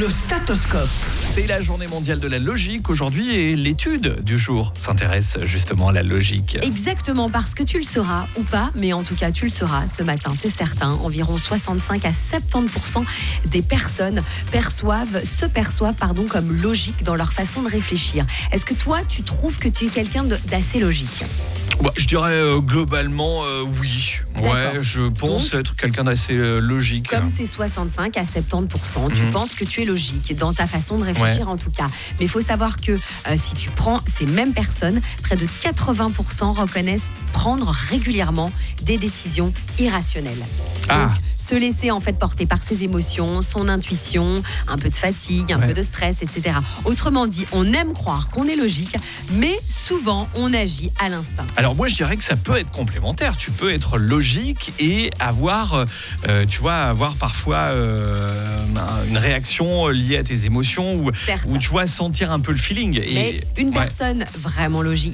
Le statoscope. C'est la journée mondiale de la logique aujourd'hui et l'étude du jour s'intéresse justement à la logique. Exactement, parce que tu le sauras ou pas, mais en tout cas tu le sauras ce matin, c'est certain. Environ 65 à 70% des personnes se perçoivent comme logiques dans leur façon de réfléchir. Est-ce que toi, tu trouves que tu es quelqu'un d'assez logique ? Je dirais globalement oui. Ouais, je pense être quelqu'un d'assez logique. Comme c'est 65 à 70%, tu penses que tu es logique dans ta façon de réfléchir en tout cas. Mais il faut savoir que si tu prends ces mêmes personnes, près de 80% reconnaissent prendre régulièrement des décisions irrationnelles. Donc, se laisser en fait porter par ses émotions, son intuition, un peu de fatigue, un peu de stress, etc. Autrement dit, on aime croire qu'on est logique, mais souvent on agit à l'instinct. Alors moi je dirais que ça peut être complémentaire. Tu peux être logique et avoir parfois une réaction liée à tes émotions ou tu vois sentir un peu le feeling. Mais une personne vraiment logique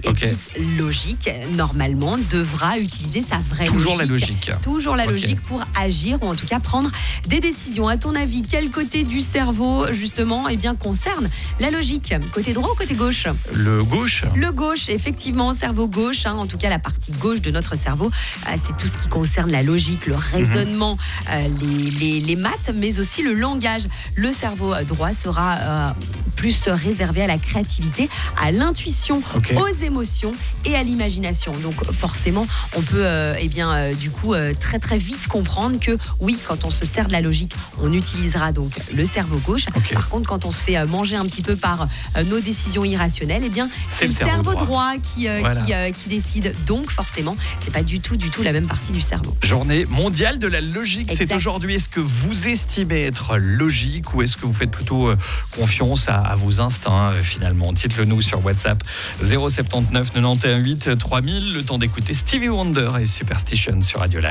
normalement devra utiliser sa vraie logique. Toujours la logique pour agir ou en tout cas prendre des décisions. À ton avis, quel côté du cerveau justement concerne la logique ? Côté droit ou côté gauche ? Le gauche. Le gauche, effectivement, cerveau gauche. En tout cas, la partie gauche de notre cerveau, c'est tout ce qui concerne la logique, le raisonnement, les maths, mais aussi le langage. Le cerveau droit sera plus réservé à la créativité, à l'intuition, aux émotions et à l'imagination. Donc forcément, on peut très très vite comprendre que oui, quand on se sert de la logique, on utilisera donc le cerveau gauche. Par contre, quand on se fait manger un petit peu par nos décisions irrationnelles, c'est le cerveau droit qui décide. Donc forcément, c'est pas du tout la même partie du cerveau. Journée mondiale de la logique, c'est aujourd'hui. Est-ce que vous estimez être logique ou est-ce que vous faites plutôt confiance à vos instincts finalement ? Dites-le nous sur WhatsApp 079 91 8 3000. Le temps d'écouter Stevie Wonder et Superstition sur Radio Live.